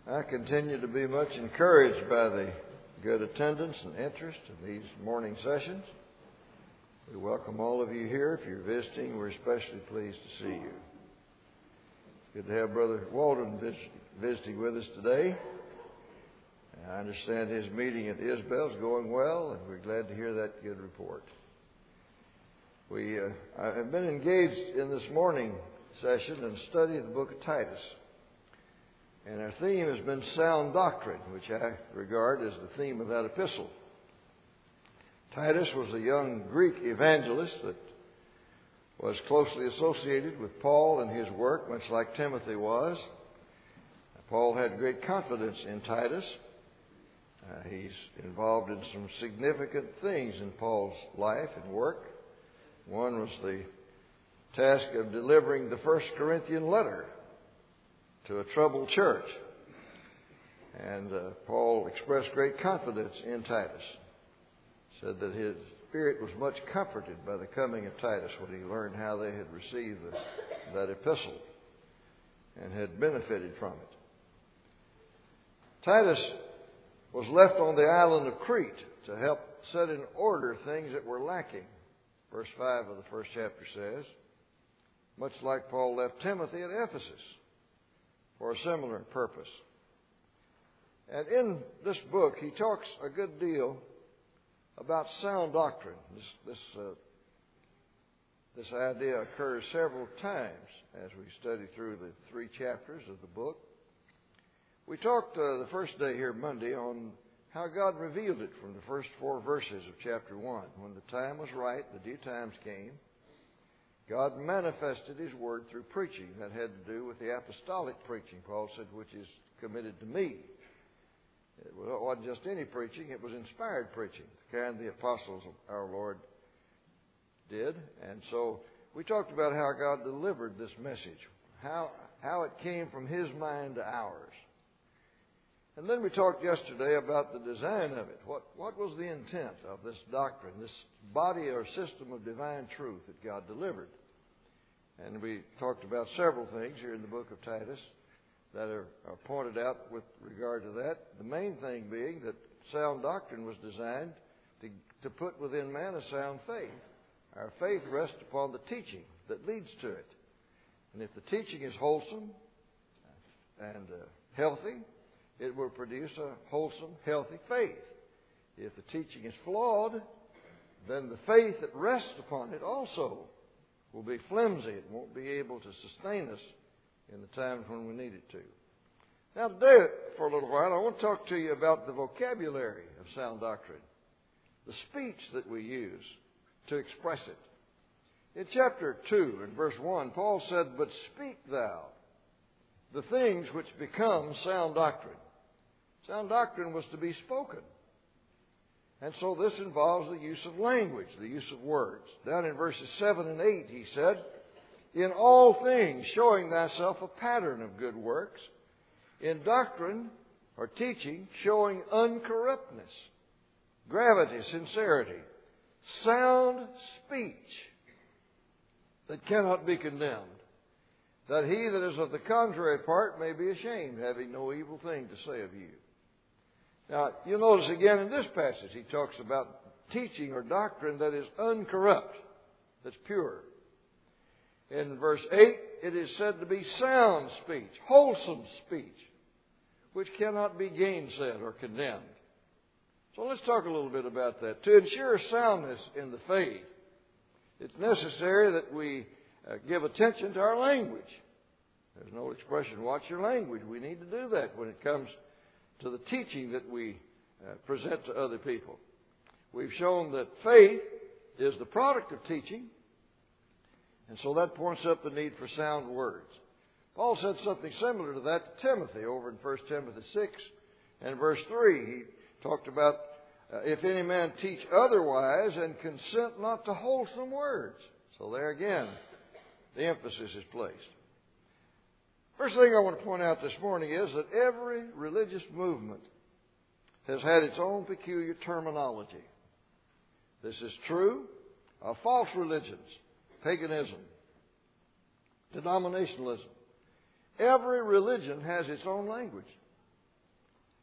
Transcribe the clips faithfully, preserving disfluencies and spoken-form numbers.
I continue to be much encouraged by the good attendance and interest in these morning sessions. We welcome all of you here. If you're visiting, we're especially pleased to see you. It's good to have Brother Walden vis- visiting with us today. I understand his meeting at Isbel is going well, and we're glad to hear that good report. We uh, I have been engaged in this morning session and studied the book of Titus. And our theme has been sound doctrine, which I regard as the theme of that epistle. Titus was a young Greek evangelist that was closely associated with Paul and his work, much like Timothy was. Paul had great confidence in Titus. Uh, he's involved in some significant things in Paul's life and work. One was the task of delivering the First Corinthian letter to a troubled church. And uh, Paul expressed great confidence in Titus. Said that his spirit was much comforted by the coming of Titus when he learned how they had received the, that epistle and had benefited from it. Titus was left on the island of Crete to help set in order things that were lacking. Verse five of the first chapter says, much like Paul left Timothy at Ephesus for a similar purpose. And in this book, he talks a good deal about sound doctrine. This this, uh, this idea occurs several times as we study through the three chapters of the book. We talked uh, the first day here Monday on how God revealed it from the first four verses of chapter one. When the time was right, the due times came, God manifested His Word through preaching. That had to do with the apostolic preaching, Paul said, which is committed to me. It wasn't just any preaching, it was inspired preaching, the kind the apostles of our Lord did. And so we talked about how God delivered this message, how, how it came from His mind to ours. And then we talked yesterday about the design of it. What, what was the intent of this doctrine, this body or system of divine truth that God delivered? And we talked about several things here in the book of Titus that are, are pointed out with regard to that. The main thing being that sound doctrine was designed to, to put within man a sound faith. Our faith rests upon the teaching that leads to it. And if the teaching is wholesome and uh, healthy, it will produce a wholesome, healthy faith. If the teaching is flawed, then the faith that rests upon it also will be flimsy. It won't be able to sustain us in the times when we need it to. Now today, for a little while, I want to talk to you about the vocabulary of sound doctrine, the speech that we use to express it. In chapter two, in verse one, Paul said, "But speak thou the things which become sound doctrine." Sound doctrine was to be spoken. And so this involves the use of language, the use of words. Down in verses seven and eight, he said, "In all things showing thyself a pattern of good works, in doctrine or teaching showing uncorruptness, gravity, sincerity, sound speech that cannot be condemned, that he that is of the contrary part may be ashamed, having no evil thing to say of you." Now, you'll notice again in this passage, he talks about teaching or doctrine that is uncorrupt, that's pure. In verse eight, it is said to be sound speech, wholesome speech, which cannot be gainsaid or condemned. So let's talk a little bit about that. To ensure soundness in the faith, it's necessary that we uh, give attention to our language. There's no expression, watch your language. We need to do that when it comes to the teaching that we uh, present to other people. We've shown that faith is the product of teaching, and so that points up the need for sound words. Paul said something similar to that to Timothy over in First Timothy six and verse three. He talked about, uh, if any man teach otherwise and consent not to wholesome words. So there again, the emphasis is placed. First thing I want to point out this morning is that every religious movement has had its own peculiar terminology. This is true of false religions, paganism, denominationalism. Every religion has its own language.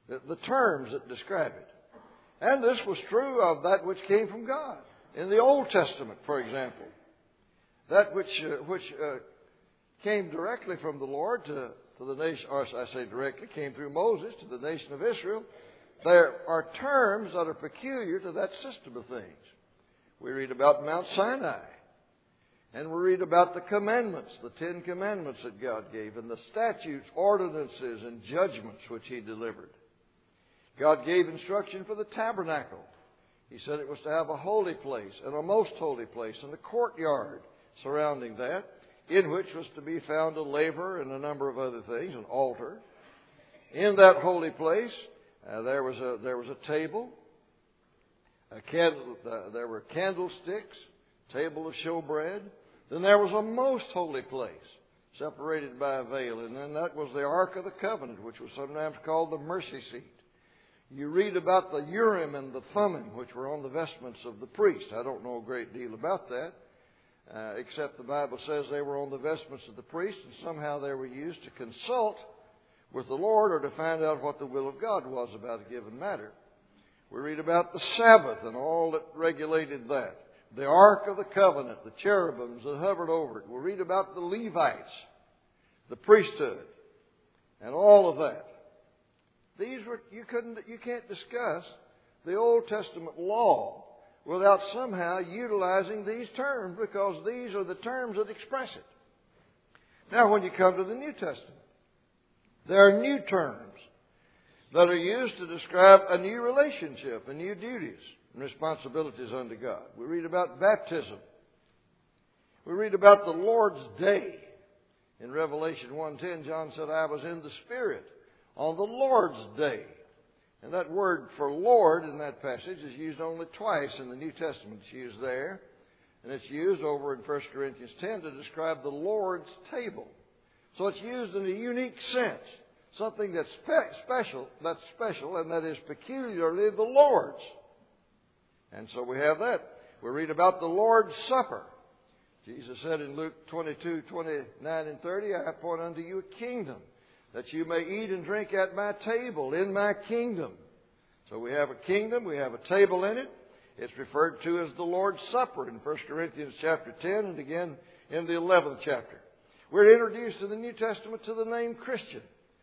the, the terms that describe it. And this was true of that which came from God. In the Old Testament, for example, that which uh, which uh, came directly from the Lord to, to the nation, or I say directly, came through Moses to the nation of Israel, there are terms that are peculiar to that system of things. We read about Mount Sinai, and we read about the commandments, the Ten Commandments that God gave, and the statutes, ordinances, and judgments which He delivered. God gave instruction for the tabernacle. He said it was to have a holy place and a most holy place and a courtyard surrounding that, in which was to be found a laver and a number of other things, an altar. In that holy place, uh, there was a there was a table. A candle, uh, there were candlesticks, table of showbread. Then there was a most holy place, separated by a veil, and then that was the Ark of the Covenant, which was sometimes called the mercy seat. You read about the Urim and the Thummim, which were on the vestments of the priest. I don't know a great deal about that, uh, except the Bible says they were on the vestments of the priest, and somehow they were used to consult with the Lord or to find out what the will of God was about a given matter. We read about the Sabbath and all that regulated that. The Ark of the Covenant, the cherubims that hovered over it. We read about the Levites, the priesthood, and all of that. These were you couldn't you can't discuss the Old Testament law without somehow utilizing these terms, because these are the terms that express it. Now, when you come to the New Testament, there are new terms that are used to describe a new relationship and new duties and responsibilities unto God. We read about baptism. We read about the Lord's Day. In Revelation one ten, John said, I was in the Spirit on the Lord's Day. And that word for Lord in that passage is used only twice in the New Testament. It's used there, and it's used over in First Corinthians ten to describe the Lord's table. So it's used in a unique sense. Something that's spe- special, that's special, and that is peculiarly the Lord's. And so we have that. We read about the Lord's Supper. Jesus said in Luke twenty-two, twenty-nine and thirty, I appoint unto you a kingdom, that you may eat and drink at my table in my kingdom. So we have a kingdom, we have a table in it. It's referred to as the Lord's Supper in First Corinthians chapter ten and again in the eleventh chapter. We're introduced in the New Testament to the name Christian.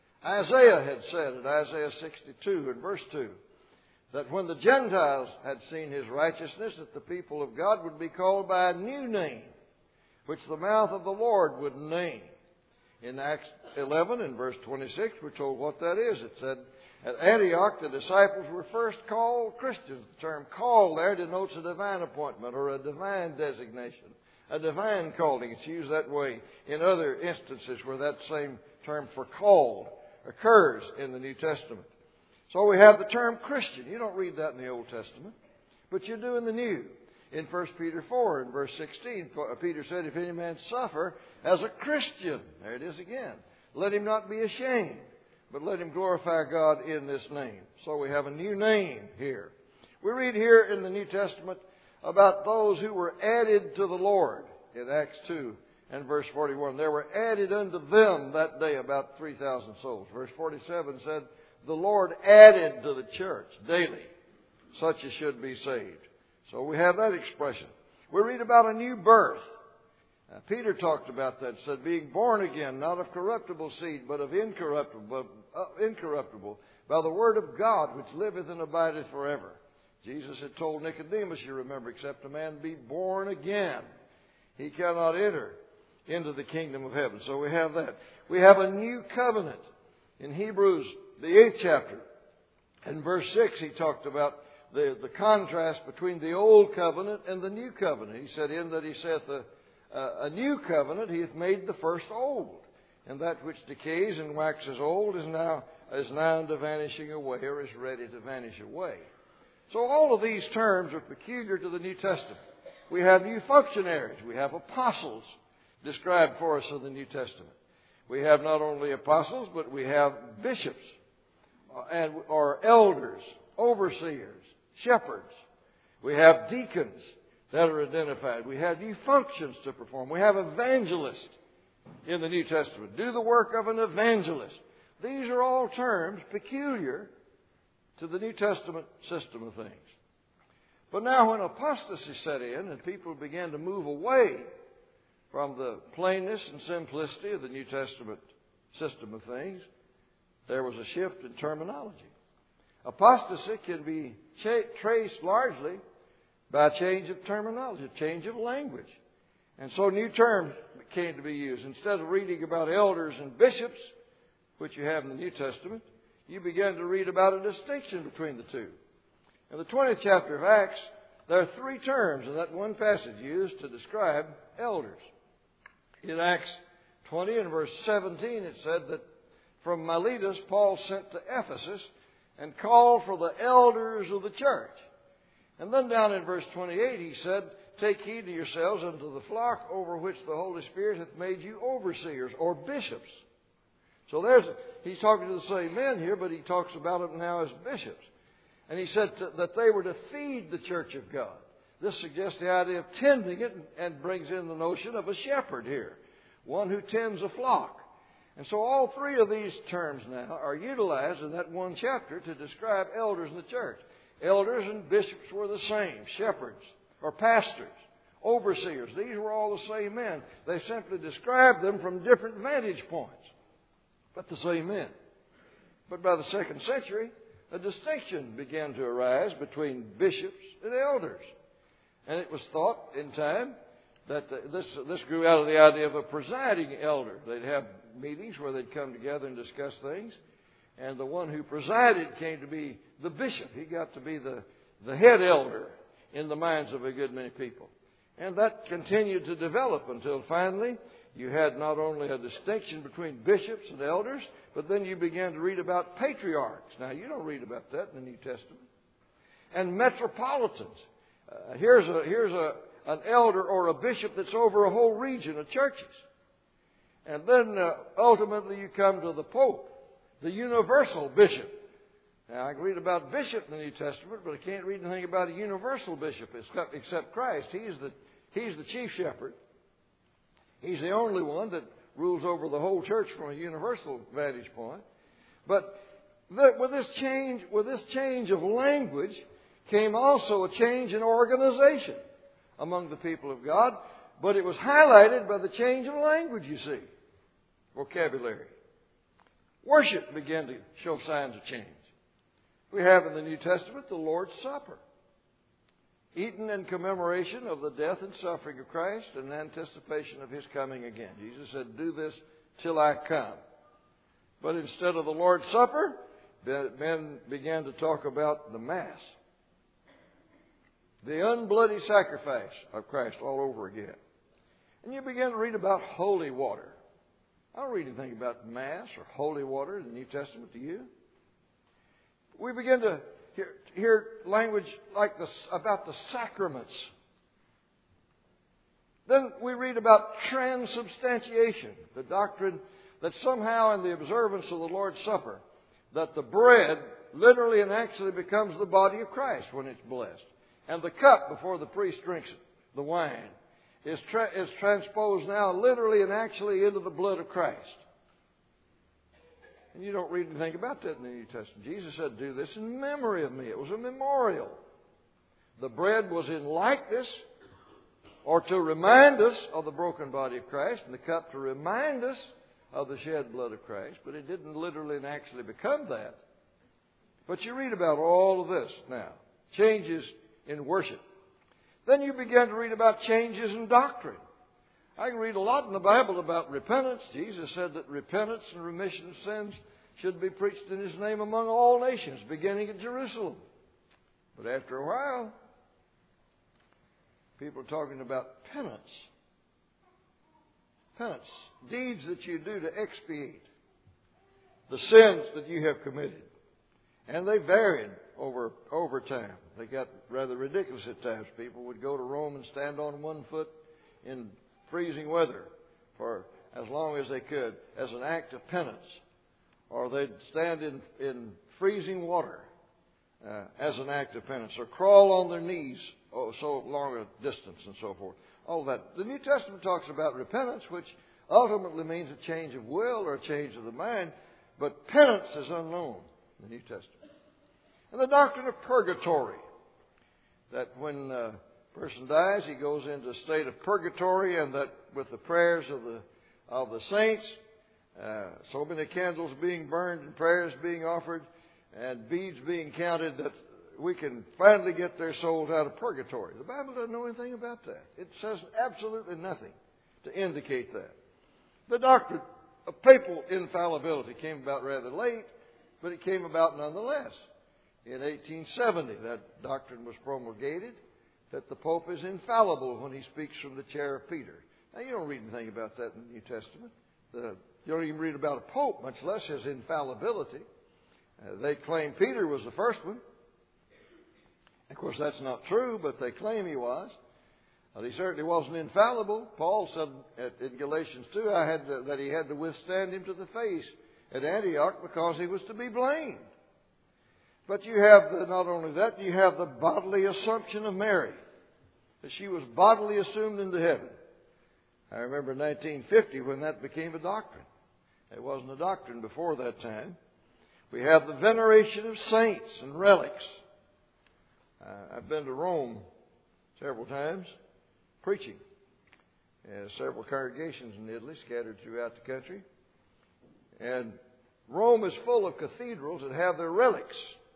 Isaiah had said in Isaiah sixty-two and verse two that when the Gentiles had seen His righteousness, that the people of God would be called by a new name, which the mouth of the Lord would name. In Acts eleven and verse twenty-six, we're told what that is. It said, at Antioch, the disciples were first called Christians. The term called there denotes a divine appointment or a divine designation, a divine calling. It's used that way in other instances where that same term for called occurs in the New Testament. So we have the term Christian. You don't read that in the Old Testament, but you do in the New. In First Peter four and verse sixteen, Peter said, if any man suffer as a Christian, there it is again, let him not be ashamed, but let him glorify God in this name. So we have a new name here. We read here in the New Testament about those who were added to the Lord in Acts two and verse forty-one. There were added unto them that day about three thousand souls. Verse forty-seven said, the Lord added to the church daily such as should be saved. So we have that expression. We read about a new birth. Now, Peter talked about that, said, being born again, not of corruptible seed, but of incorruptible, uh, incorruptible, by the word of God, which liveth and abideth forever. Jesus had told Nicodemus, you remember, except a man be born again, he cannot enter into the kingdom of heaven. So we have that. We have a new covenant. In Hebrews, the eighth chapter, in verse six, he talked about the, the contrast between the old covenant and the new covenant. He said, in that he saith, a, a new covenant, he hath made the first old. And that which decays and waxes old is now, is now unto vanishing away, or is ready to vanish away. So all of these terms are peculiar to the New Testament. We have new functionaries. We have apostles described for us in the New Testament. We have not only apostles, but we have bishops and or elders, overseers, shepherds. We have deacons that are identified. We have new functions to perform. We have evangelists in the New Testament. Do the work of an evangelist. These are all terms peculiar to the New Testament system of things. But now when apostasy set in and people began to move away from the plainness and simplicity of the New Testament system of things, there was a shift in terminology. Apostasy can be cha- traced largely by a change of terminology, a change of language. And so new terms came to be used. Instead of reading about elders and bishops, which you have in the New Testament, you began to read about a distinction between the two. In the twentieth chapter of Acts, there are three terms in that one passage used to describe elders. In Acts twenty and verse seventeen, it said that from Miletus, Paul sent to Ephesus and called for the elders of the church. And then down in verse twenty-eight, he said, take heed to yourselves unto the flock over which the Holy Spirit hath made you overseers or bishops. So there's, he's talking to the same men here, but he talks about them now as bishops. And he said to, that they were to feed the church of God. This suggests the idea of tending it and brings in the notion of a shepherd here, one who tends a flock. And so all three of these terms now are utilized in that one chapter to describe elders in the church. Elders and bishops were the same, shepherds or pastors, overseers. These were all the same men. They simply described them from different vantage points, but the same men. But by the second century, a distinction began to arise between bishops and elders. And it was thought in time that this, this grew out of the idea of a presiding elder. They'd have meetings where they'd come together and discuss things. And the one who presided came to be the bishop. He got to be the, the head elder in the minds of a good many people. And that continued to develop until finally you had not only a distinction between bishops and elders, but then you began to read about patriarchs. Now, you don't read about that in the New Testament. And metropolitans. Uh, here's a, here's a, an elder or a bishop that's over a whole region of churches. And then uh, ultimately you come to the Pope, the universal bishop. Now, I can read about bishop in the New Testament, but I can't read anything about a universal bishop except, except Christ. He's the, he's the chief shepherd. He's the only one that rules over the whole church from a universal vantage point. But the, with this change, with this change of language came also a change in organization among the people of God. But it was highlighted by the change of language, you see, vocabulary. Worship began to show signs of change. We have in the New Testament the Lord's Supper, eaten in commemoration of the death and suffering of Christ and anticipation of His coming again. Jesus said, do this till I come. But instead of the Lord's Supper, men began to talk about the Mass, the unbloody sacrifice of Christ all over again. And you begin to read about holy water. I don't read anything about Mass or holy water in the New Testament, do you? We begin to hear, hear language like this about the sacraments. Then we read about transubstantiation, the doctrine that somehow in the observance of the Lord's Supper, that the bread literally and actually becomes the body of Christ when it's blessed. And the cup before the priest drinks it, the wine, is, tra- is transposed now literally and actually into the blood of Christ. And you don't read anything about that in the New Testament. Jesus said, do this in memory of me. It was a memorial. The bread was in likeness or to remind us of the broken body of Christ, and the cup to remind us of the shed blood of Christ. But it didn't literally and actually become that. But you read about all of this now. Changes in worship. Then you begin to read about changes in doctrine. I can read a lot in the Bible about repentance. Jesus said that repentance and remission of sins should be preached in His name among all nations, beginning at Jerusalem. But after a while, people are talking about penance. Penance. Deeds that you do to expiate the sins that you have committed. And they varied over, over time. They got rather ridiculous at times. People would go to Rome and stand on one foot in freezing weather for as long as they could as an act of penance. Or they'd stand in, in freezing water uh, as an act of penance. Or crawl on their knees oh, so long a distance and so forth. All that. The New Testament talks about repentance, which ultimately means a change of will or a change of the mind. But penance is unknown in the New Testament. And the doctrine of purgatory, that when a person dies, he goes into a state of purgatory, and that with the prayers of the of the saints, uh, so many candles being burned and prayers being offered and beads being counted, that we can finally get their souls out of purgatory. The Bible doesn't know anything about that. It says absolutely nothing to indicate that. The doctrine of papal infallibility came about rather late, but it came about nonetheless. In eighteen seventy, that doctrine was promulgated, that the Pope is infallible when he speaks from the chair of Peter. Now, you don't read anything about that in the New Testament. The, you don't even read about a Pope, much less his infallibility. Uh, they claim Peter was the first one. Of course, that's not true, but they claim he was. But he certainly wasn't infallible. Paul said at, in Galatians two I had to, that he had to withstand him to the face at Antioch because he was to be blamed. But you have the, not only that, you have the bodily assumption of Mary, that she was bodily assumed into heaven. I remember nineteen fifty when that became a doctrine. It wasn't a doctrine before that time. We have the veneration of saints and relics. Uh, I've been to Rome several times preaching. There's several congregations in Italy scattered throughout the country. And Rome is full of cathedrals that have their relics.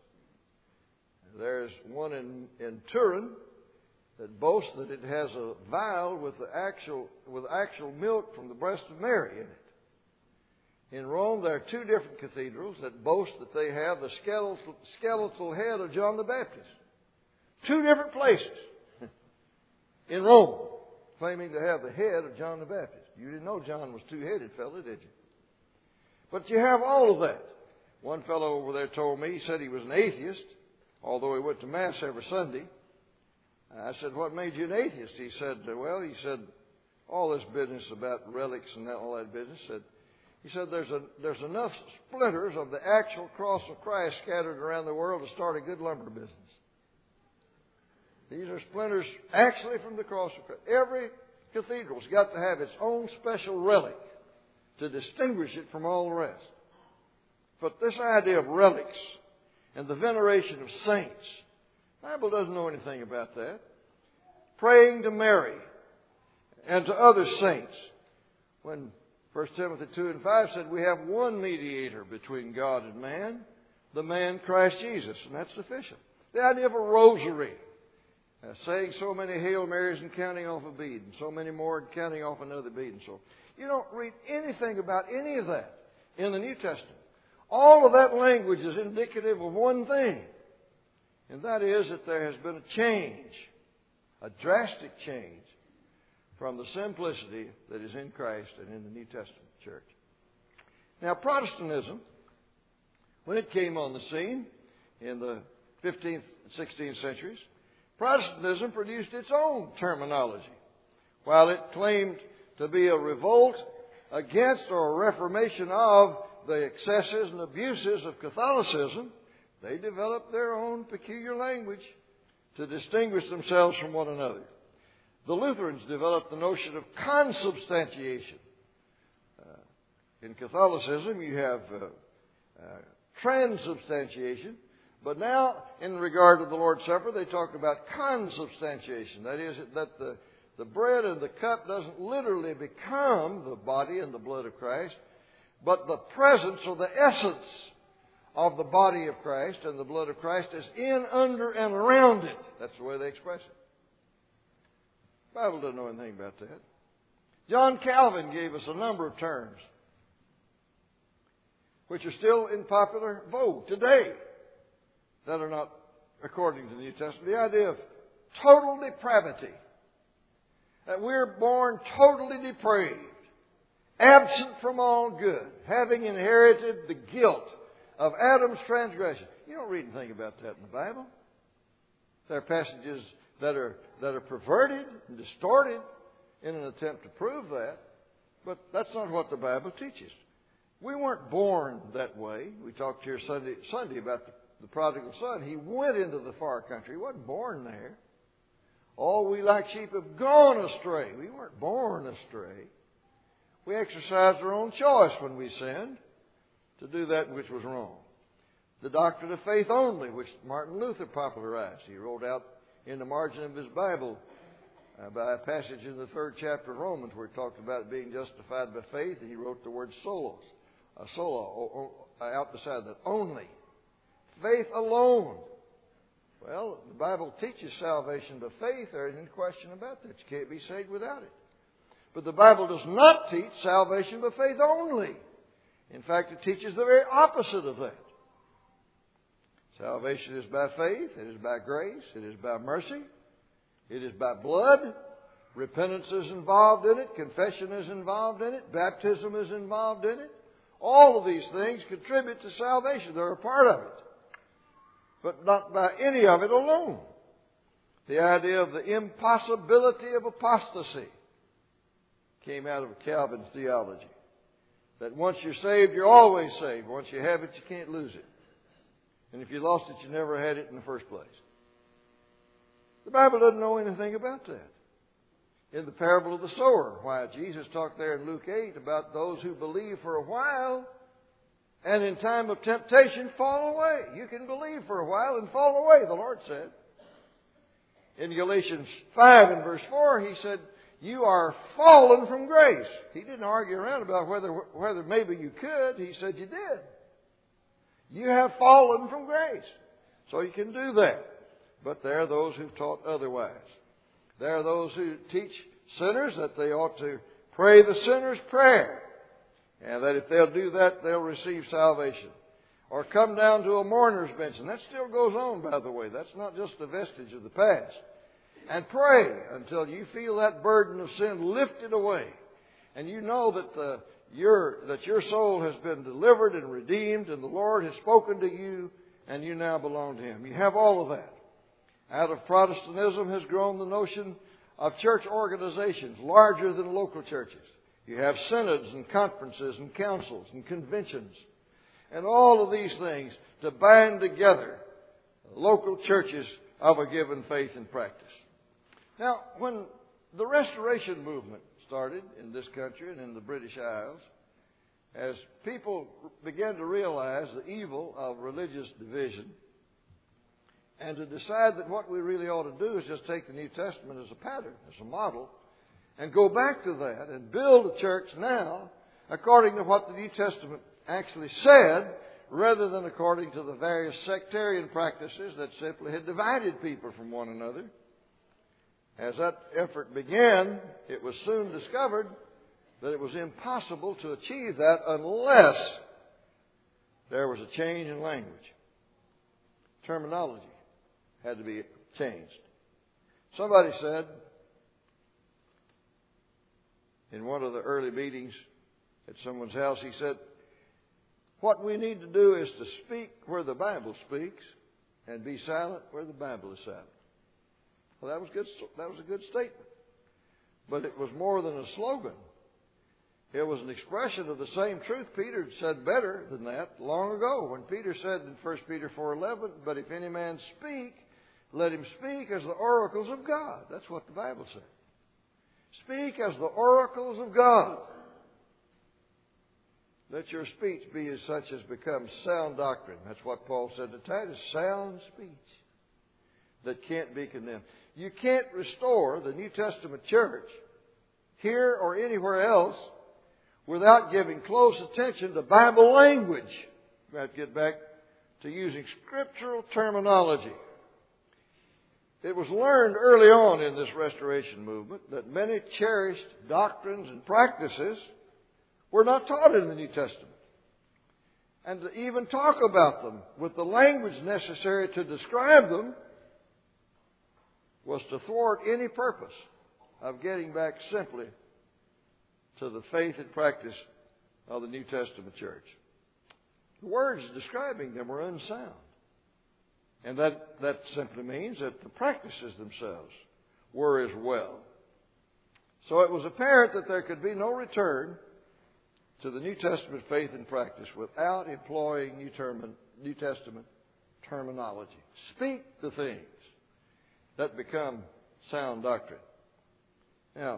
There's one in, in Turin that boasts that it has a vial with the actual with actual milk from the breast of Mary in it. In Rome, there are two different cathedrals that boast that they have the skeletal, skeletal head of John the Baptist. Two different places in Rome claiming to have the head of John the Baptist. You didn't know John was two-headed fella, did you? But you have all of that. One fellow over there told me, he said he was an atheist, although he went to Mass every Sunday. I said, what made you an atheist? He said, well, he said, all this business about relics and all that business. Said, he said, there's a, there's enough splinters of the actual cross of Christ scattered around the world to start a good lumber business. These are splinters actually from the cross of Christ. Every cathedral's got to have its own special relic to distinguish it from all the rest. But this idea of relics and the veneration of saints, the Bible doesn't know anything about that. Praying to Mary and to other saints. When First Timothy two and five said we have one mediator between God and man, the man Christ Jesus, and that's sufficient. The idea of a rosary, uh, saying so many Hail Marys and counting off a bead, and so many more and counting off another bead, and so on. You don't read anything about any of that in the New Testament. All of that language is indicative of one thing, and that is that there has been a change, a drastic change from the simplicity that is in Christ and in the New Testament church. Now, Protestantism, when it came on the scene in the fifteenth and sixteenth centuries, Protestantism produced its own terminology. While it claimed to be a revolt against or a reformation of the excesses and abuses of Catholicism, they developed their own peculiar language to distinguish themselves from one another. The Lutherans developed the notion of consubstantiation. Uh, in Catholicism, you have uh, uh, transubstantiation, but now, in regard to the Lord's Supper, they talk about consubstantiation. That is, that the, the bread and the cup doesn't literally become the body and the blood of Christ, but the presence or the essence of the body of Christ and the blood of Christ is in, under, and around it. That's the way they express it. The Bible doesn't know anything about that. John Calvin gave us a number of terms which are still in popular vogue today that are not according to the New Testament. The idea of total depravity, that we're born totally depraved, absent from all good, having inherited the guilt of Adam's transgression. You don't read anything about that in the Bible. There are passages that are that are perverted and distorted in an attempt to prove that, but that's not what the Bible teaches. We weren't born that way. We talked here Sunday, Sunday about the, the prodigal son. He went into the far country. He wasn't born there. All we like sheep have gone astray. We weren't born astray. We exercised our own choice when we sinned to do that which was wrong. the doctrine of faith only, which Martin Luther popularized. He wrote out in the margin of his Bible uh, by a passage in the third chapter of Romans where he talked about being justified by faith, and he wrote the word solos, uh, solo, or, or, out beside that, only. Faith alone. Well, the Bible teaches salvation by faith. There isn't any question about that. You can't be saved without it. But the Bible does not teach salvation by faith only. In fact, it teaches the very opposite of that. Salvation is by faith. It is by grace. It is by mercy. It is by blood. Repentance is involved in it. Confession is involved in it. Baptism is involved in it. All of these things contribute to salvation. They're a part of it. But not by any of it alone. The idea of the impossibility of apostasy came out of Calvin's theology. That once you're saved, you're always saved. Once you have it, you can't lose it. And if you lost it, you never had it in the first place. The Bible doesn't know anything about that. In the parable of the sower, why Jesus talked there in Luke eight about those who believe for a while and in time of temptation fall away. You can believe for a while and fall away, the Lord said. In Galatians five and verse four, He said, you are fallen from grace. He didn't argue around about whether, whether maybe you could. He said you did. You have fallen from grace. So you can do that. But there are those who taught otherwise. There are those who teach sinners that they ought to pray the sinner's prayer. And that if they'll do that, they'll receive salvation. Or come down to a mourner's bench. And that still goes on, by the way. That's not just a vestige of the past. And pray until you feel that burden of sin lifted away. And you know that the, your, that your soul has been delivered and redeemed and the Lord has spoken to you and you now belong to Him. You have all of that. Out of Protestantism has grown the notion of church organizations larger than local churches. You have synods and conferences and councils and conventions and all of these things to bind together local churches of a given faith and practice. Now, when the Restoration movement started in this country and in the British Isles, as people began to realize the evil of religious division and to decide that what we really ought to do is just take the New Testament as a pattern, as a model, and go back to that and build a church now according to what the New Testament actually said, rather than according to the various sectarian practices that simply had divided people from one another. As that effort began, it was soon discovered that it was impossible to achieve that unless there was a change in language. Terminology had to be changed. Somebody said in one of the early meetings at someone's house, he said, what we need to do is to speak where the Bible speaks and be silent where the Bible is silent. Well, that was good. That was a good statement. But it was more than a slogan. It was an expression of the same truth. Peter had said better than that long ago when Peter said in First Peter four eleven, but if any man speak, let him speak as the oracles of God. That's what the Bible said. Speak as the oracles of God. Let your speech be as such as becomes sound doctrine. That's what Paul said to Titus, sound speech that can't be condemned. You can't restore the New Testament church here or anywhere else without giving close attention to Bible language. You have to get back to using scriptural terminology. It was learned early on in this Restoration movement that many cherished doctrines and practices were not taught in the New Testament. And to even talk about them with the language necessary to describe them was to thwart any purpose of getting back simply to the faith and practice of the New Testament church. The words describing them were unsound. And that, that simply means that the practices themselves were as well. So it was apparent that there could be no return to the New Testament faith and practice without employing New, term, New Testament terminology. Speak the things that become sound doctrine. Now,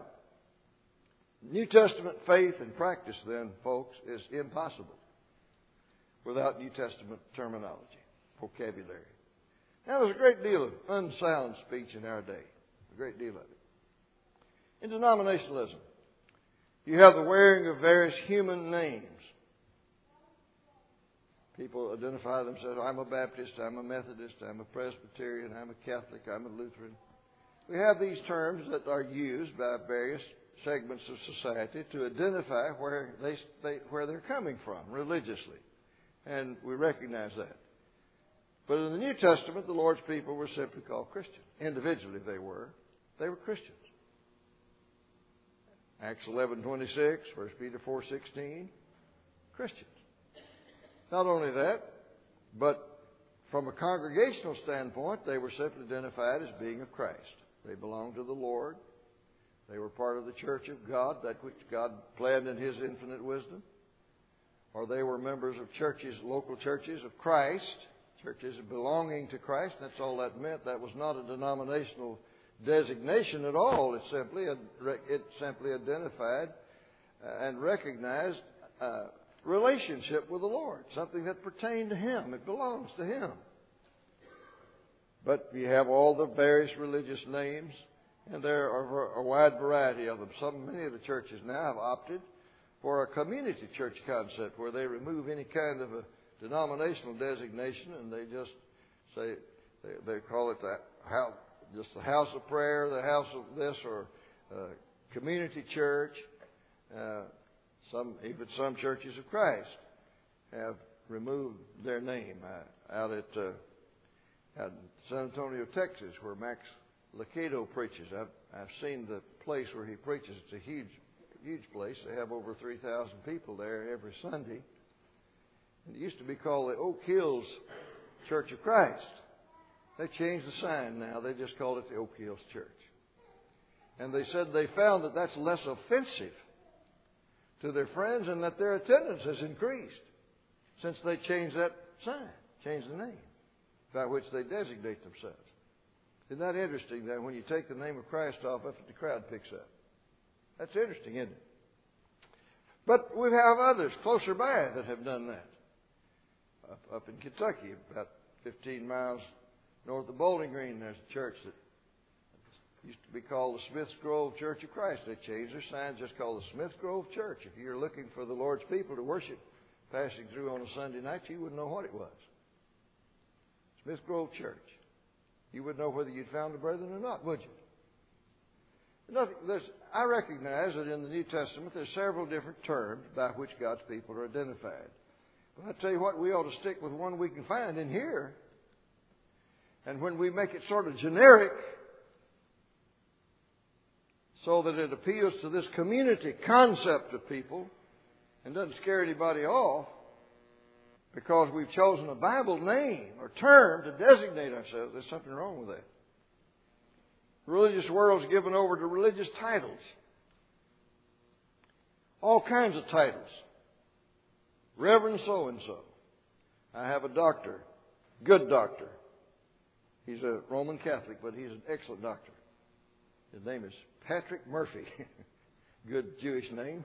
New Testament faith and practice then, folks, is impossible without New Testament terminology, vocabulary. Now, there's a great deal of unsound speech in our day, a great deal of it. In denominationalism, you have the wearing of various human names. People identify themselves, I'm a Baptist, I'm a Methodist, I'm a Presbyterian, I'm a Catholic, I'm a Lutheran. We have these terms that are used by various segments of society to identify where, they, they, where they're coming from religiously. And we recognize that. But in the New Testament, the Lord's people were simply called Christians. Individually they were. They were Christians. Acts eleven twenty-six, First Peter four sixteen, Christians. Not only that, but from a congregational standpoint, they were simply identified as being of Christ. They belonged to the Lord. They were part of the church of God, that which God planned in His infinite wisdom. Or they were members of churches, local churches of Christ, churches belonging to Christ. That's all that meant. That was not a denominational designation at all. It simply, it simply identified and recognized uh, relationship with the Lord, something that pertained to Him. It belongs to Him. But you have all the various religious names, and there are a wide variety of them. Some, many of the churches now have opted for a community church concept where they remove any kind of a denominational designation and they just say, they, they call it the house, just the house of prayer, the house of this, or uh, community church. Uh, some, even some churches of Christ have removed their name uh, out at, uh, at San Antonio, Texas, where Max Lucado preaches. I've, I've seen the place where he preaches. It's a huge, huge place. They have over three thousand people there every Sunday. And it used to be called the Oak Hills Church of Christ. They changed the sign now. They just called it the Oak Hills Church. And they said they found that that's less offensive to their friends and that their attendance has increased since they changed that sign, changed the name by which they designate themselves. Isn't that interesting that when you take the name of Christ off, that's what the crowd picks up? That's interesting, isn't it? But we have others closer by that have done that. Up, up in Kentucky, about fifteen miles north of Bowling Green, there's a church that used to be called the Smiths Grove Church of Christ. They changed their sign, just called the Smiths Grove Church. If you're looking for the Lord's people to worship passing through on a Sunday night, you wouldn't know what it was. Smiths Grove Church. You wouldn't know whether you'd found the brethren or not, would you? Nothing, there's, I recognize that in the New Testament there's several different terms by which God's people are identified. But I tell you what, we ought to stick with one we can find in here. And when we make it sort of generic, so that it appeals to this community concept of people and doesn't scare anybody off, because we've chosen a Bible name or term to designate ourselves, there's something wrong with that. The religious world's given over to religious titles. All kinds of titles. Reverend so-and-so. I have a doctor, good doctor. He's a Roman Catholic, but he's an excellent doctor. His name is Patrick Murphy. Good Jewish name.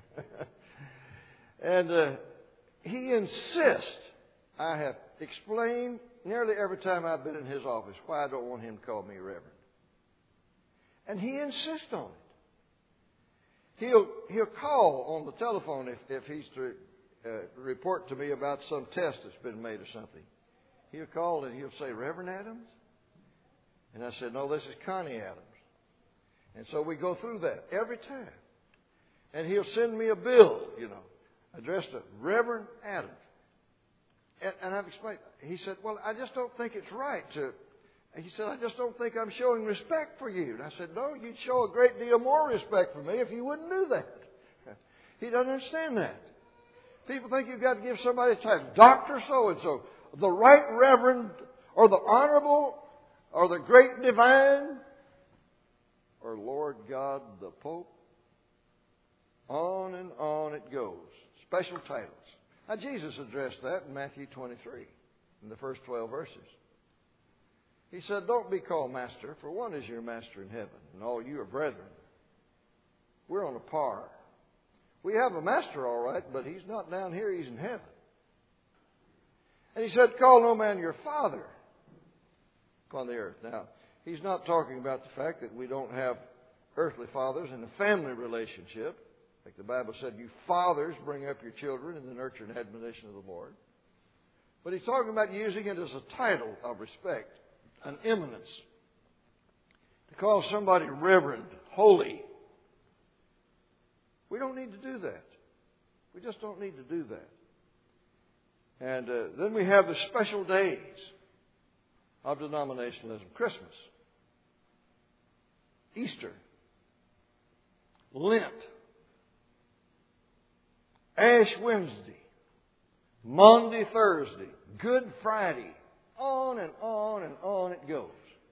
and uh, he insists, I have explained nearly every time I've been in his office why I don't want him to call me Reverend. And he insists on it. He'll, he'll call on the telephone if, if he's to uh, report to me about some test that's been made or something. He'll call and he'll say, Reverend Adams? And I said, no, this is Connie Adams. And so we go through that every time. And he'll send me a bill, you know, addressed to Reverend Adams. And, and I've explained, he said, well, I just don't think it's right to, he said, I just don't think I'm showing respect for you. And I said, no, you'd show a great deal more respect for me if you wouldn't do that. He doesn't understand that. People think you've got to give somebody a title, Doctor so-and-so, the Right Reverend, or the Honorable, or the Great Divine, or Lord God the Pope. On and on it goes. Special titles. Now, Jesus addressed that in Matthew twenty-three, in the first twelve verses. He said, don't be called master, for one is your master in heaven, and all you are brethren. We're on a par. We have a master, all right, but he's not down here, he's in heaven. And he said, call no man your father upon the earth. Now, he's not talking about the fact that we don't have earthly fathers in a family relationship. Like the Bible said, you fathers bring up your children in the nurture and admonition of the Lord. But he's talking about using it as a title of respect, an eminence. To call somebody reverend, holy. We don't need to do that. We just don't need to do that. And uh, then we have the special days of denominationalism. Christmas, Easter, Lent, Ash Wednesday, Monday, Thursday, Good Friday. On and on and on it goes.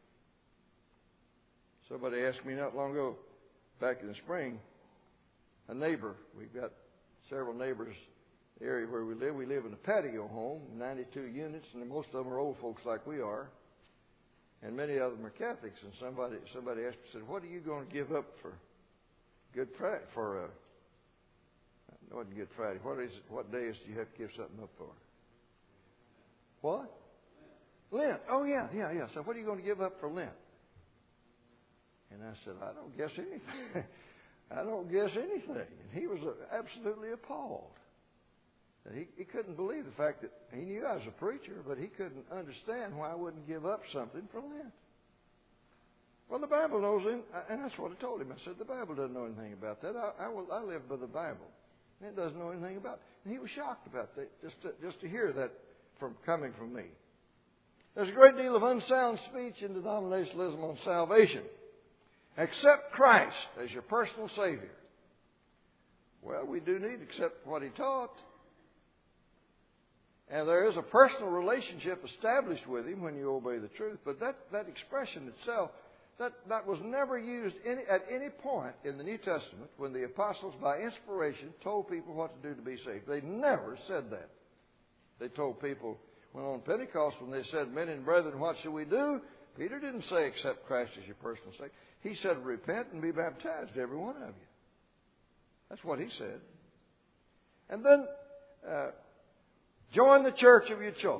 Somebody asked me not long ago, back in the spring, a neighbor, we've got several neighbors in the area where we live. We live in a patio home, ninety-two units, and most of them are old folks like we are. And many of them are Catholics. And somebody somebody asked me, said, what are you going to give up for Good Friday? For, uh, it wasn't Good Friday. What is it? What days do you have to give something up for? What? Lent. Oh, yeah, yeah, yeah. So what are you going to give up for Lent? And I said, I don't guess anything. I don't guess anything. And he was absolutely appalled. He, he couldn't believe the fact that he knew I was a preacher, but he couldn't understand why I wouldn't give up something for Lent. Well, the Bible knows, in, and that's what I told him. I said, the Bible doesn't know anything about that. I, I, will, I live by the Bible. And it doesn't know anything about it. And he was shocked about that, just to, just to hear that from coming from me. There's a great deal of unsound speech in denominationalism on salvation. Accept Christ as your personal Savior. Well, we do need to accept what He taught. And there is a personal relationship established with Him when you obey the truth. But that, that expression itself, that, that was never used any, at any point in the New Testament when the apostles, by inspiration, told people what to do to be saved. They never said that. They told people, when on Pentecost, when they said, men and brethren, what shall we do? Peter didn't say, accept Christ as your personal Savior. He said, repent and be baptized, every one of you. That's what he said. And then, uh, join the church of your choice.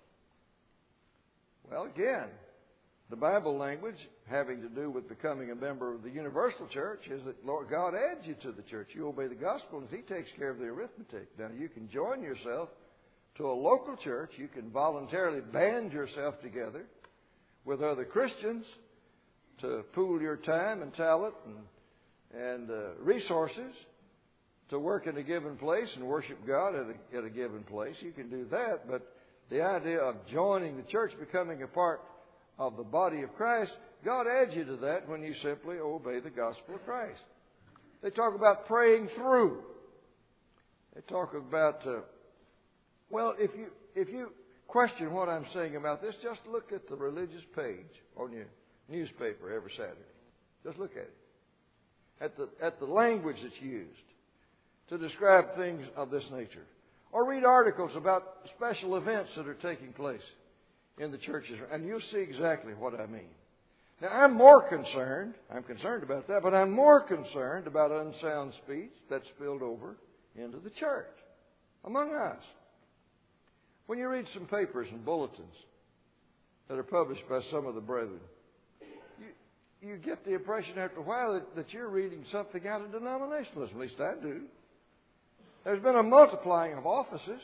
Well, again, the Bible language having to do with becoming a member of the universal church is that Lord God adds you to the church. You obey the gospel and He takes care of the arithmetic. Now, you can join yourself to a local church. You can voluntarily band yourself together with other Christians to pool your time and talent and, and uh, resources to work in a given place and worship God at a, at a given place. You can do that, but the idea of joining the church, becoming a part of the body of Christ, God adds you to that when you simply obey the gospel of Christ. They talk about praying through. They talk about, uh, well, if you if you question what I'm saying about this, just look at the religious page on your newspaper every Saturday. Just look at it. At the at the language that's used to describe things of this nature. Or read articles about special events that are taking place in the churches. And you'll see exactly what I mean. Now, I'm more concerned, I'm concerned about that, but I'm more concerned about unsound speech that's spilled over into the church, among us. When you read some papers and bulletins that are published by some of the brethren, you, you get the impression after a while that, that you're reading something out of denominationalism. At least I do. There's been a multiplying of offices.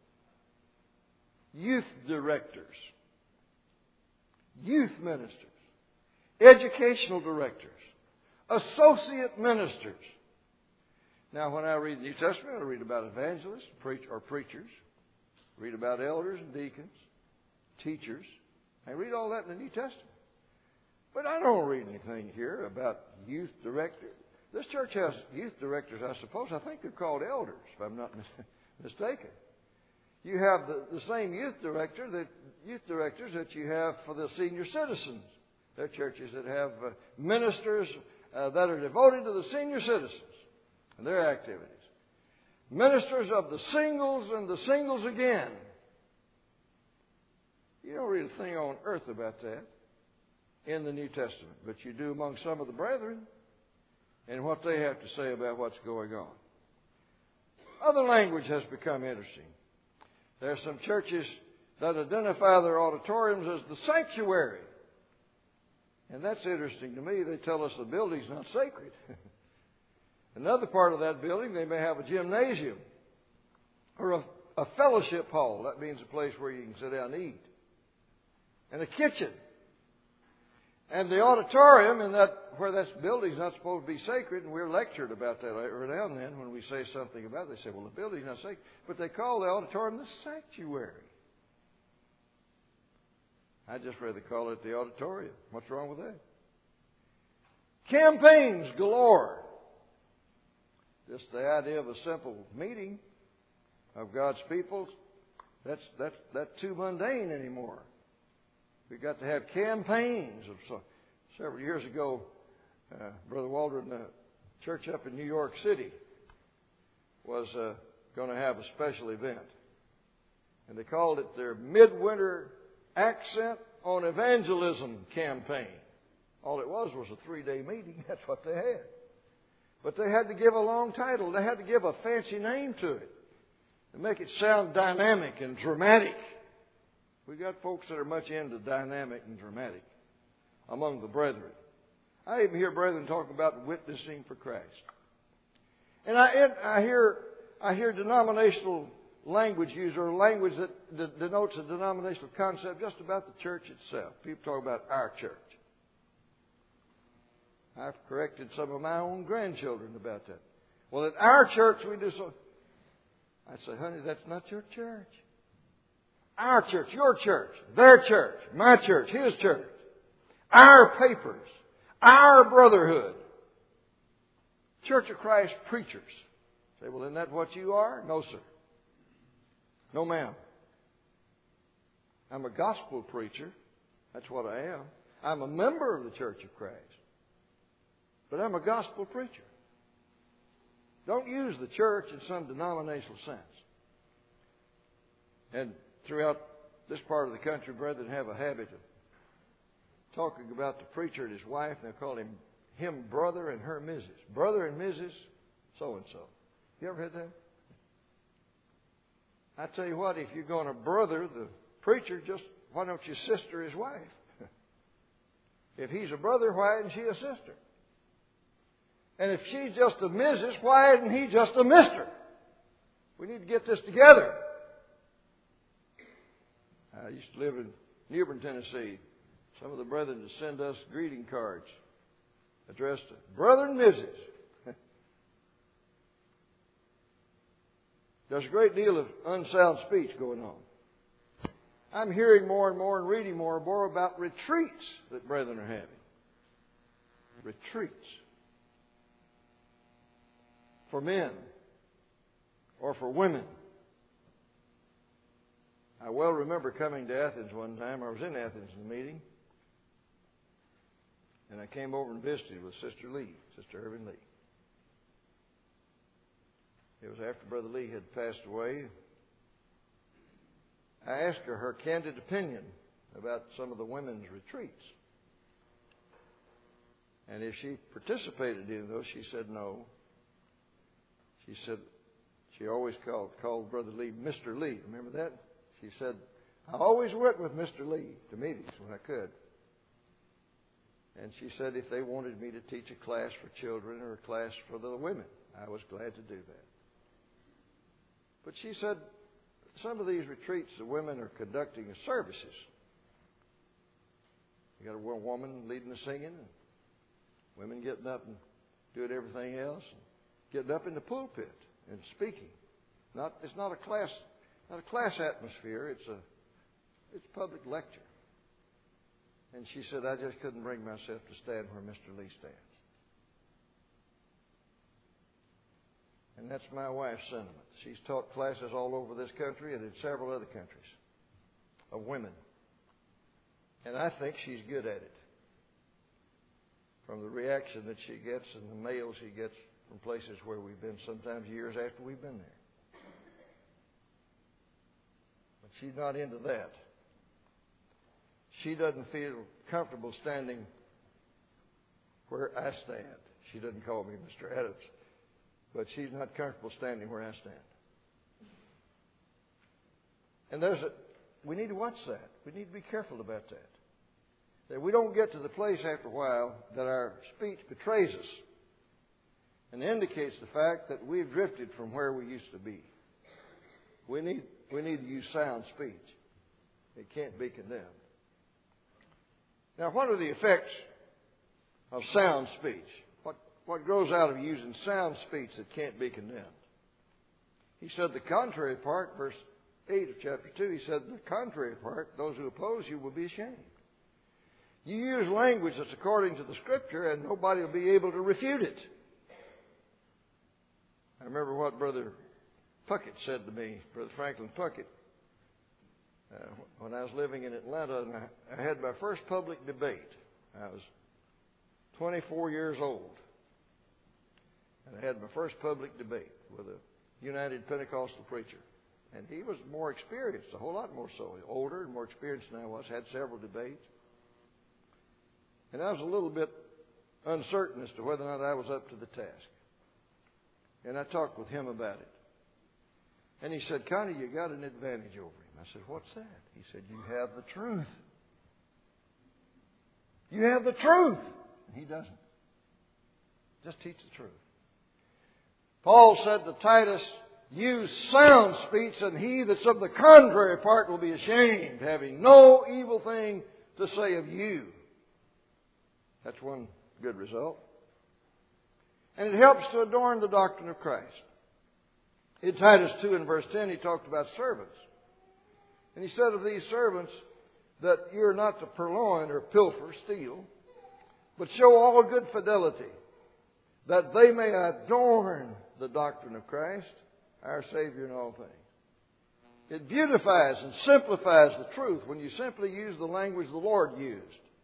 Youth directors, youth ministers, educational directors, associate ministers. Now, when I read the New Testament, I read about evangelists preach, or preachers, read about elders and deacons, teachers. I read all that in the New Testament. But I don't read anything here about youth directors. This church has youth directors, I suppose. I think they're called elders, if I'm not mis- mistaken. You have the, the same youth director, that youth directors that you have for the senior citizens. There are churches that have uh, ministers uh, that are devoted to the senior citizens and their activities. Ministers of the singles and the singles again. You don't read a thing on earth about that in the New Testament, but you do among some of the brethren and what they have to say about what's going on. Other language has become interesting. There are some churches that identify their auditoriums as the sanctuary. And that's interesting to me. They tell us the building's not sacred. Another part of that building, they may have a gymnasium or a, a fellowship hall. That means a place where you can sit down and eat. And a kitchen. And the auditorium, in that where that building's not supposed to be sacred, and we're lectured about that every now and then when we say something about it. They say, well, the building's not sacred. But they call the auditorium the sanctuary. I'd just rather call it the auditorium. What's wrong with that? Campaigns galore. Just the idea of a simple meeting of God's people, that's, that's, that's too mundane anymore. We've got to have campaigns. Of so, several years ago, uh, Brother Waldron, the church up in New York City, was uh, going to have a special event. And they called it their Midwinter Accent on Evangelism campaign. All it was was a three-day meeting. That's what they had. But they had to give a long title. They had to give a fancy name to it to make it sound dynamic and dramatic. We got folks that are much into dynamic and dramatic among the brethren. I even hear brethren talk about witnessing for Christ. And I, and I hear I hear denominational language used, or language that d- denotes a denominational concept just about the church itself. People talk about our church. I've corrected some of my own grandchildren about that. Well, at our church we do so. I say, honey, that's not your church. Our church, your church, their church, my church, his church. Our papers, our brotherhood. Church of Christ preachers. Say, well, isn't that what you are? No, sir. No, ma'am. I'm a gospel preacher. That's what I am. I'm a member of the Church of Christ. But I'm a gospel preacher. Don't use the church in some denominational sense. And throughout this part of the country, brethren have a habit of talking about the preacher and his wife. They'll call him, him brother and her Missus Brother and Missus So-and-so. You ever heard that? I tell you what, if you're going to brother the preacher, just why don't you sister his wife? If he's a brother, why isn't she a sister? And if she's just a Missus, why isn't he just a Mister? We need to get this together. I used to live in New Bern, Tennessee. Some of the brethren would send us greeting cards addressed to Brother and Missus There's a great deal of unsound speech going on. I'm hearing more and more and reading more and more about retreats that brethren are having. Retreats. For men. Or for women. I well remember coming to Athens one time. I was in Athens in the meeting. And I came over and visited with Sister Lee, Sister Irvin Lee. It was after Brother Lee had passed away. I asked her her candid opinion about some of the women's retreats. And if she participated in those, she said no. She said, she always called, called Brother Lee Mister Lee. Remember that? She said, I always went with Mister Lee to meetings when I could. And she said if they wanted me to teach a class for children or a class for the women, I was glad to do that. But she said, some of these retreats, the women are conducting services. You got a woman leading the singing, and women getting up and doing everything else, and getting up in the pulpit and speaking. Not, it's not a class, not a class atmosphere. It's a, it's public lecture. And she said, I just couldn't bring myself to stand where Mister Lee stands. And that's my wife's sentiment. She's taught classes all over this country and in several other countries of women. And I think she's good at it. From the reaction that she gets and the mail she gets from places where we've been, sometimes years after we've been there. But she's not into that. She doesn't feel comfortable standing where I stand. She doesn't call me Mister Adams. But she's not comfortable standing where I stand. And there's a we need to watch that. We need to be careful about that. That we don't get to the place after a while that our speech betrays us and indicates the fact that we've drifted from where we used to be. We need, we need to use sound speech. It can't be condemned. Now, what are the effects of sound speech? What, what grows out of using sound speech that can't be condemned? He said the contrary part, verse eight of chapter two, he said the contrary part, those who oppose you will be ashamed. You use language that's according to the Scripture and nobody will be able to refute it. I remember what Brother Puckett said to me, Brother Franklin Puckett, uh, when I was living in Atlanta, and I, I had my first public debate. I was twenty-four years old, and I had my first public debate with a United Pentecostal preacher. And he was more experienced, a whole lot more so, older and more experienced than I was, had several debates. And I was a little bit uncertain as to whether or not I was up to the task. And I talked with him about it. And he said, Connie, you got an advantage over him. I said, what's that? He said, you have the truth. You have the truth. And he doesn't. Just teach the truth. Paul said to Titus, use sound speech, and he that's of the contrary part will be ashamed, having no evil thing to say of you. That's one good result. And it helps to adorn the doctrine of Christ. In Titus two and verse ten, he talked about servants. And he said of these servants that you're not to purloin or pilfer, steal, but show all good fidelity, that they may adorn the doctrine of Christ, our Savior in all things. It beautifies and simplifies the truth when you simply use the language the Lord used.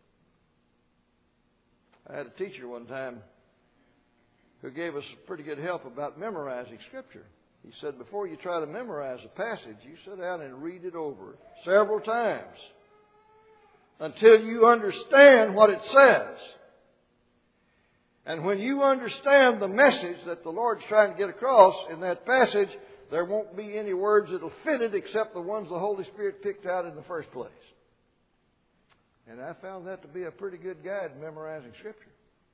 I had a teacher one time who gave us pretty good help about memorizing Scripture. He said, before you try to memorize a passage, you sit down and read it over several times until you understand what it says. And when you understand the message that the Lord's trying to get across in that passage, there won't be any words that will fit it except the ones the Holy Spirit picked out in the first place. And I found that to be a pretty good guide in memorizing Scripture.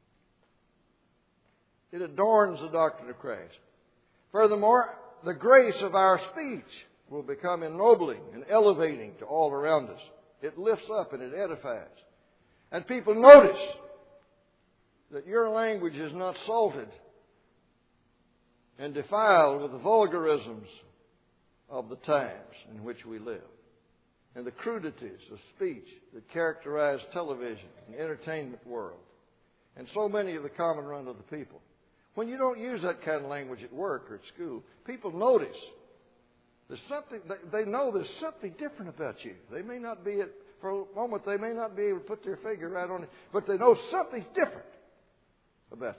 It adorns the doctrine of Christ. Furthermore, the grace of our speech will become ennobling and elevating to all around us. It lifts up and it edifies. And people notice that your language is not salted and defiled with the vulgarisms of the times in which we live and the crudities of speech that characterize television and entertainment world and so many of the common run of the people. When you don't use that kind of language at work or at school, people notice there's something, they know there's something different about you. They may not be, for a moment, they may not be able to put their finger right on it, but they know something's different about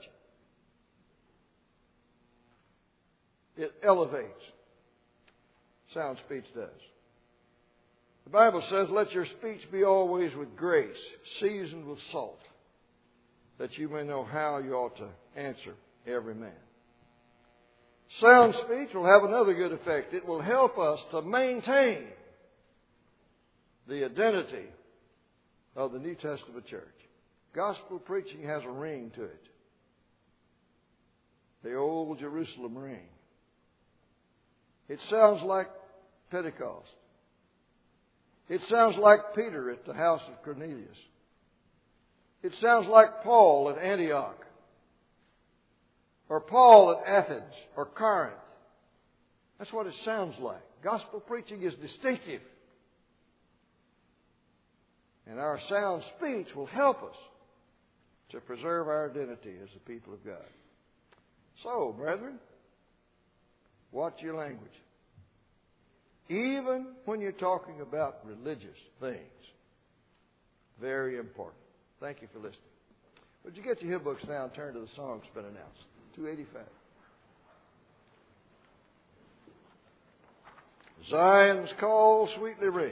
you. It elevates. Sound speech does. The Bible says, let your speech be always with grace, seasoned with salt, that you may know how you ought to answer every man. Sound speech will have another good effect. It will help us to maintain the identity of the New Testament church. Gospel preaching has a ring to it. The old Jerusalem ring. It sounds like Pentecost. It sounds like Peter at the house of Cornelius. It sounds like Paul at Antioch, or Paul at Athens, or Corinth. That's what it sounds like. Gospel preaching is distinctive. And our sound speech will help us to preserve our identity as the people of God. So, brethren, watch your language. Even when you're talking about religious things. Very important. Thank you for listening. Would you get your hymn books now and turn to the song that's been announced? two eighty-five. Zion's call sweetly rings.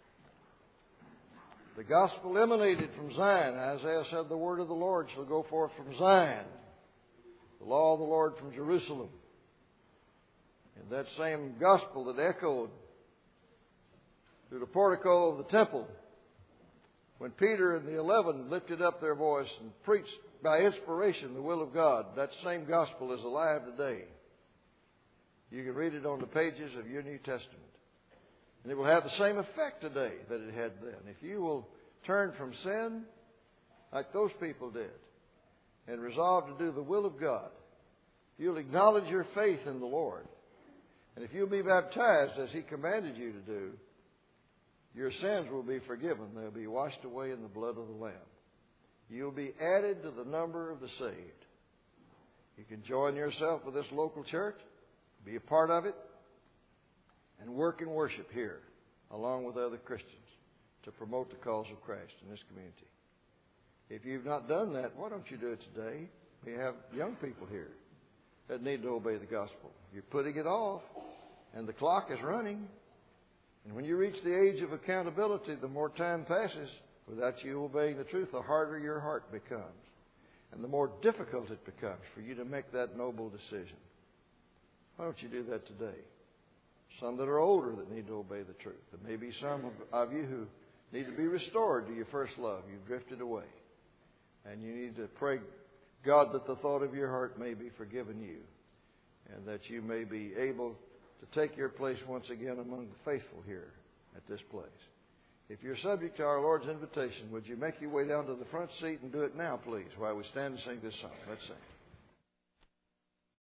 The gospel emanated from Zion. Isaiah said, the word of the Lord shall go forth from Zion. The law of the Lord from Jerusalem. And that same gospel that echoed through the portico of the temple. When Peter and the eleven lifted up their voice and preached by inspiration the will of God, that same gospel is alive today. You can read it on the pages of your New Testament. And it will have the same effect today that it had then. If you will turn from sin, like those people did, and resolve to do the will of God, you'll acknowledge your faith in the Lord. And if you'll be baptized as He commanded you to do, your sins will be forgiven. They'll be washed away in the blood of the Lamb. You'll be added to the number of the saved. You can join yourself with this local church, be a part of it, and work and worship here along with other Christians to promote the cause of Christ in this community. If you've not done that, why don't you do it today? We have young people here that need to obey the gospel. You're putting it off, and the clock is running. And when you reach the age of accountability, the more time passes without you obeying the truth, the harder your heart becomes. And the more difficult it becomes for you to make that noble decision. Why don't you do that today? Some that are older that need to obey the truth. There may be some of you who need to be restored to your first love. You've drifted away. And you need to pray, God, that the thought of your heart may be forgiven you. And that you may be able to take your place once again among the faithful here at this place. If you're subject to our Lord's invitation, would you make your way down to the front seat and do it now, please, while we stand and sing this song? Let's sing.